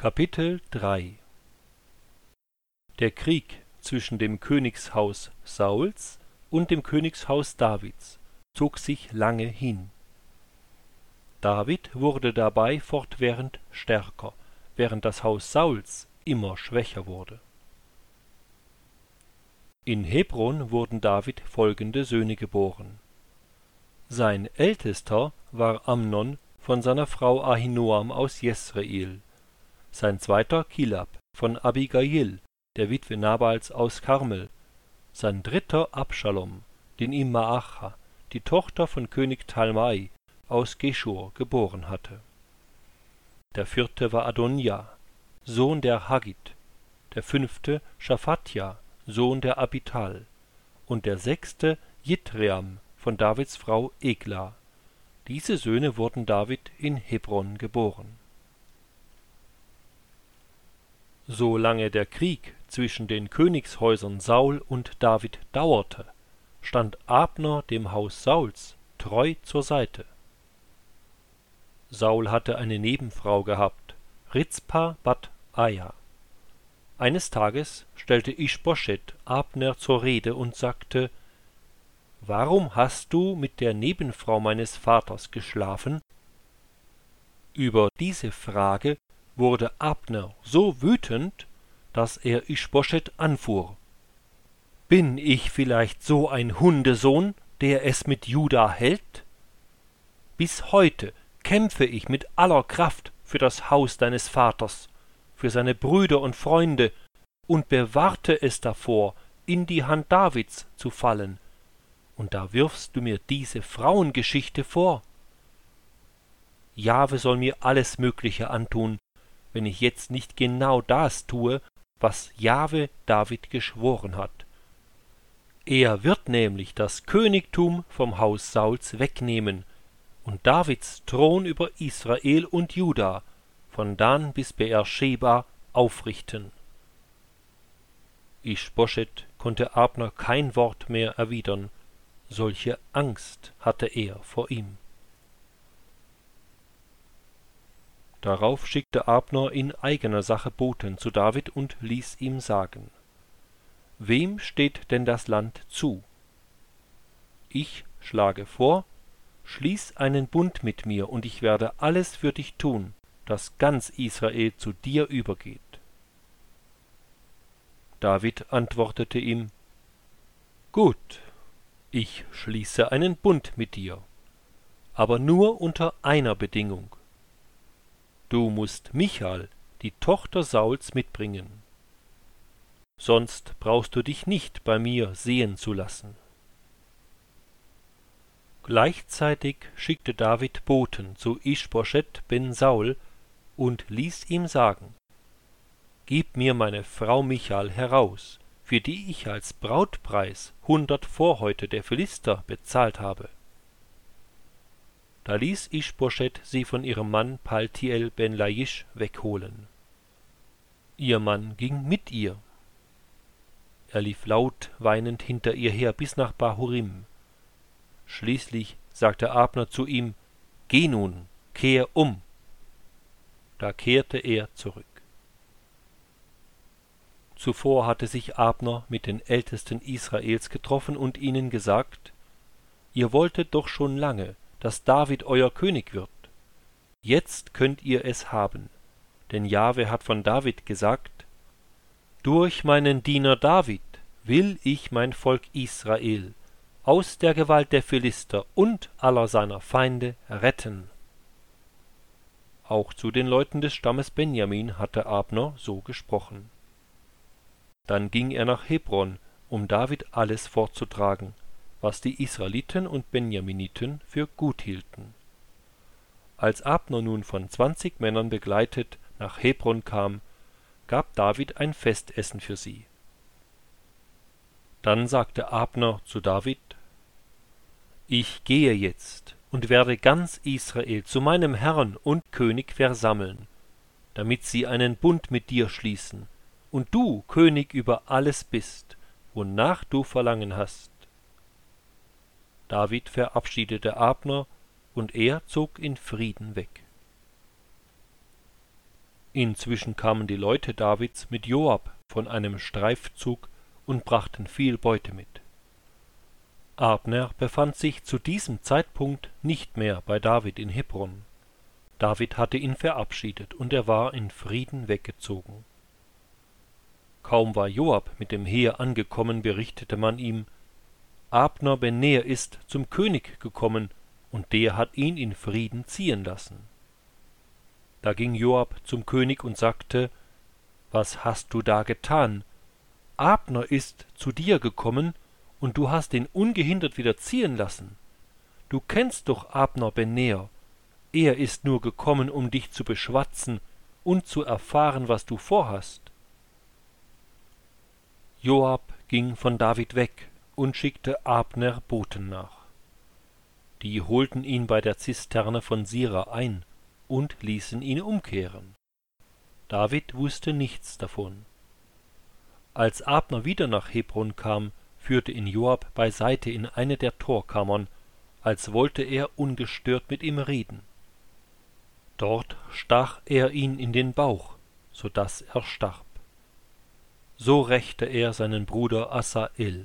Kapitel 3 Der Krieg zwischen dem Königshaus Sauls und dem Königshaus Davids zog sich lange hin. David wurde dabei fortwährend stärker, während das Haus Sauls immer schwächer wurde. In Hebron wurden David folgende Söhne geboren. Sein ältester war Amnon von seiner Frau Ahinoam aus Jesreel, sein zweiter Kilab von Abigail, der Witwe Nabals aus Karmel, sein dritter Abschalom, den ihm Maacha, die Tochter von König Talmai aus Geschur, geboren hatte. Der vierte war Adonja, Sohn der Haggit, der fünfte Schaphatja, Sohn der Abital, und der sechste Jitream von Davids Frau Egla. Diese Söhne wurden David in Hebron geboren. Solange der Krieg zwischen den Königshäusern Saul und David dauerte, stand Abner dem Haus Sauls treu zur Seite. Saul hatte eine Nebenfrau gehabt, Rizpa bat Aja. Eines Tages stellte Ischboschet Abner zur Rede und sagte: »Warum hast du mit der Nebenfrau meines Vaters geschlafen?« Über diese Frage wurde Abner so wütend, dass er Ischboschet anfuhr. »Bin ich vielleicht so ein Hundesohn, der es mit Juda hält? Bis heute kämpfe ich mit aller Kraft für das Haus deines Vaters, für seine Brüder und Freunde, und bewahrte es davor, in die Hand Davids zu fallen, und da wirfst du mir diese Frauengeschichte vor. Jahwe soll mir alles Mögliche antun, wenn ich jetzt nicht genau das tue, was Jahwe David geschworen hat. Er wird nämlich das Königtum vom Haus Sauls wegnehmen und Davids Thron über Israel und Juda von Dan bis Beersheba aufrichten.« Ischboschet konnte Abner kein Wort mehr erwidern, solche Angst hatte er vor ihm. Darauf schickte Abner in eigener Sache Boten zu David und ließ ihm sagen: »Wem steht denn das Land zu? Ich schlage vor, schließ einen Bund mit mir, und ich werde alles für dich tun, dass ganz Israel zu dir übergeht.« David antwortete ihm: »Gut, ich schließe einen Bund mit dir, aber nur unter einer Bedingung. Du musst Michal, die Tochter Sauls, mitbringen. Sonst brauchst du dich nicht bei mir sehen zu lassen.« Gleichzeitig schickte David Boten zu Ischboschet ben Saul und ließ ihm sagen: »Gib mir meine Frau Michal heraus, für die ich als Brautpreis 100 Vorhäute der Philister bezahlt habe.« Da ließ Ischboschet sie von ihrem Mann Paltiel ben Laisch wegholen. Ihr Mann ging mit ihr. Er lief laut weinend hinter ihr her bis nach Bahurim. Schließlich sagte Abner zu ihm: »Geh nun, kehr um.« Da kehrte er zurück. Zuvor hatte sich Abner mit den Ältesten Israels getroffen und ihnen gesagt: »Ihr wolltet doch schon lange, dass David euer König wird. Jetzt könnt ihr es haben, denn Jahwe hat von David gesagt: Durch meinen Diener David will ich mein Volk Israel aus der Gewalt der Philister und aller seiner Feinde retten.« Auch zu den Leuten des Stammes Benjamin hatte Abner so gesprochen. Dann ging er nach Hebron, um David alles vorzutragen, was die Israeliten und Benjaminiten für gut hielten. Als Abner nun von 20 Männern begleitet nach Hebron kam, gab David ein Festessen für sie. Dann sagte Abner zu David: »Ich gehe jetzt und werde ganz Israel zu meinem Herrn und König versammeln, damit sie einen Bund mit dir schließen, und du König über alles bist, wonach du Verlangen hast.« David verabschiedete Abner, und er zog in Frieden weg. Inzwischen kamen die Leute Davids mit Joab von einem Streifzug und brachten viel Beute mit. Abner befand sich zu diesem Zeitpunkt nicht mehr bei David in Hebron. David hatte ihn verabschiedet und er war in Frieden weggezogen. Kaum war Joab mit dem Heer angekommen, berichtete man ihm: Abner ben Ner ist zum König gekommen, und der hat ihn in Frieden ziehen lassen. Da ging Joab zum König und sagte: Was hast du da getan? Abner ist zu dir gekommen, und du hast ihn ungehindert wieder ziehen lassen. Du kennst doch Abner ben Ner. Er ist nur gekommen, um dich zu beschwatzen und zu erfahren, was du vorhast. Joab ging von David weg und schickte Abner Boten nach. Die holten ihn bei der Zisterne von Sira ein und ließen ihn umkehren. David wusste nichts davon. Als Abner wieder nach Hebron kam, führte ihn Joab beiseite in eine der Torkammern, als wollte er ungestört mit ihm reden. Dort stach er ihn in den Bauch, so daß er starb. So rächte er seinen Bruder Asael.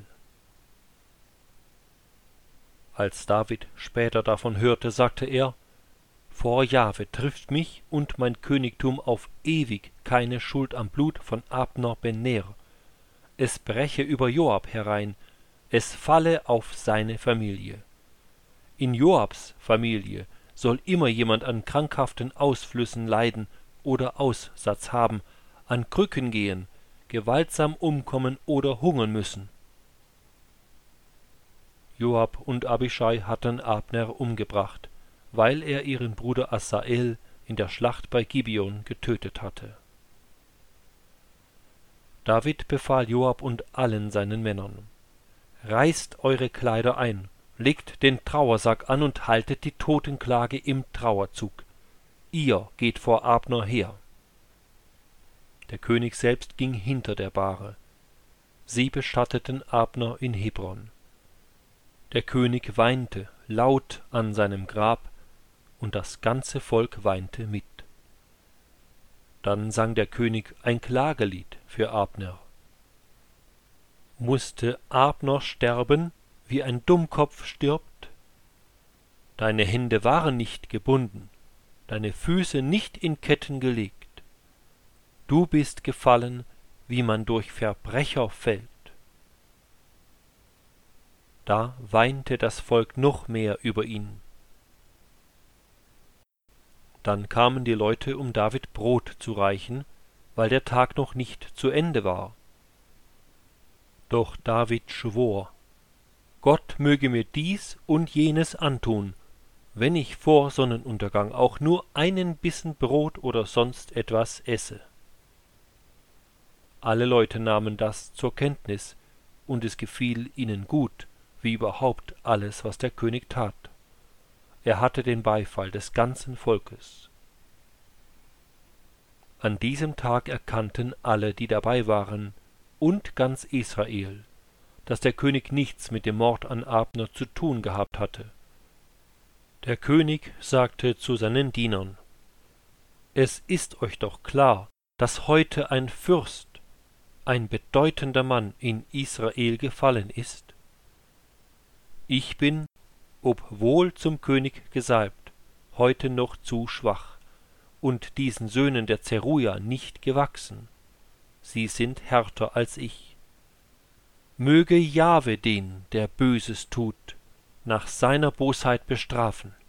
Als David später davon hörte, sagte er: Vor Jahwe trifft mich und mein Königtum auf ewig keine Schuld am Blut von Abner ben Ner. Es breche über Joab herein, es falle auf seine Familie. In Joabs Familie soll immer jemand an krankhaften Ausflüssen leiden oder Aussatz haben, an Krücken gehen, gewaltsam umkommen oder hungern müssen. Joab und Abischai hatten Abner umgebracht, weil er ihren Bruder Asael in der Schlacht bei Gibeon getötet hatte. David befahl Joab und allen seinen Männern: Reißt eure Kleider ein, legt den Trauersack an und haltet die Totenklage im Trauerzug. Ihr geht vor Abner her. Der König selbst ging hinter der Bahre. Sie bestatteten Abner in Hebron. Der König weinte laut an seinem Grab, und das ganze Volk weinte mit. Dann sang der König ein Klagelied für Abner. Musste Abner sterben, wie ein Dummkopf stirbt? Deine Hände waren nicht gebunden, deine Füße nicht in Ketten gelegt. Du bist gefallen, wie man durch Verbrecher fällt. Da weinte das Volk noch mehr über ihn. Dann kamen die Leute, um David Brot zu reichen, weil der Tag noch nicht zu Ende war. Doch David schwor: Gott möge mir dies und jenes antun, wenn ich vor Sonnenuntergang auch nur einen Bissen Brot oder sonst etwas esse. Alle Leute nahmen das zur Kenntnis, und es gefiel ihnen gut, wie überhaupt alles, was der König tat. Er hatte den Beifall des ganzen Volkes. An diesem Tag erkannten alle, die dabei waren, und ganz Israel, dass der König nichts mit dem Mord an Abner zu tun gehabt hatte. Der König sagte zu seinen Dienern: Es ist euch doch klar, dass heute ein Fürst, ein bedeutender Mann in Israel gefallen ist. Ich bin, obwohl zum König gesalbt, heute noch zu schwach und diesen Söhnen der Zeruja nicht gewachsen. Sie sind härter als ich. Möge Jahwe den, der Böses tut, nach seiner Bosheit bestrafen.